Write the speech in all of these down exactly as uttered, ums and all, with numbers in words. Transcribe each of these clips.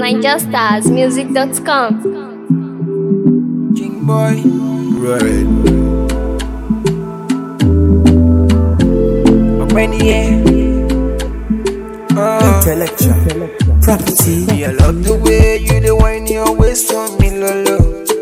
niger stars music dot com. King boy, right. Many yeah. Uh, Intellectual property. Me I love the way you the wine your waist on me, lolo.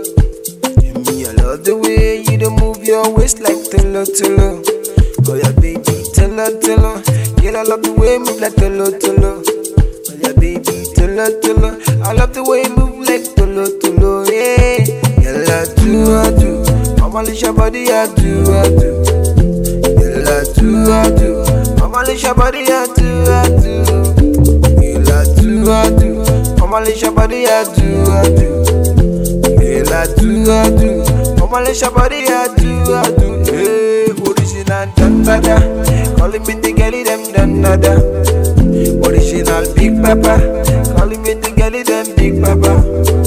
Me I love the way you the move your waist like telo telo. Oh yeah, baby, telo telo. Girl, I love the way you move like telo telo. Oh yeah, baby, telo telo. I love the way you move like telo telo. Yeah, girl, I do, I do. Mama, lift your body, I do, I do. Girl, I do, I do. Mama, lift your body, I do, I do. Girl, I do, I do. Mama, lift your body, I do, I do. Girl, I do, I do. Mama, lift your body, I do, I do. Hey, original dandada. Calling me the girlie, them dandada. Original Big Papa. Calling me the girlie, them Big Papa.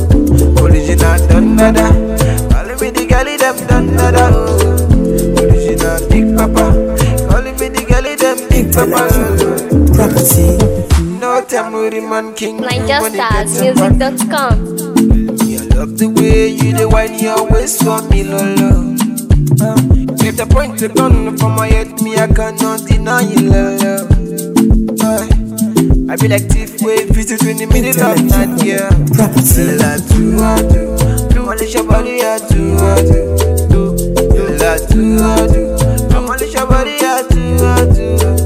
Original dandada. Calling me the girlie, them dandada. Oh. Original Big Papa. Calling me the girlie, them Big Papa. Property. No time with the man king. niger stars music dot com. Me, I love the way you the wine your waist for me, lolo. Uh, if the point to gun from my head, me I cannot deny you, lolo. Uh, I be like thief way visit in the middle of night, yeah. Property. Girl, I do, I do. Come on, lift your body, I do, I do. Girl, I do, I do. Come on, lift your body, I do, I do.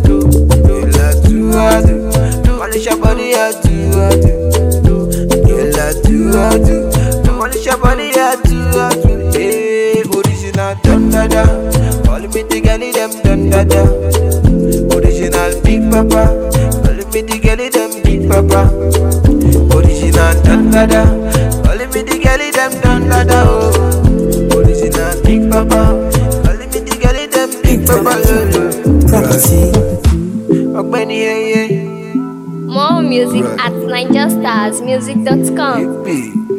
Girl, I do, I do. Come on, lift your body, I do, I do. Girl, I do, I do. Come on, lift your body, I do, I do. Hey, original dandada. Call me the girlie, them dandada. Original Big Papa. Call me the girlie, them Big Papa. Original dandada. Call me the girlie, them dandada. Oh. Original Big Papa. Call me the girlie, them Big Papa. Property. Ogbeni, yeah, yeah. More music at niger stars music dot com. Yippee.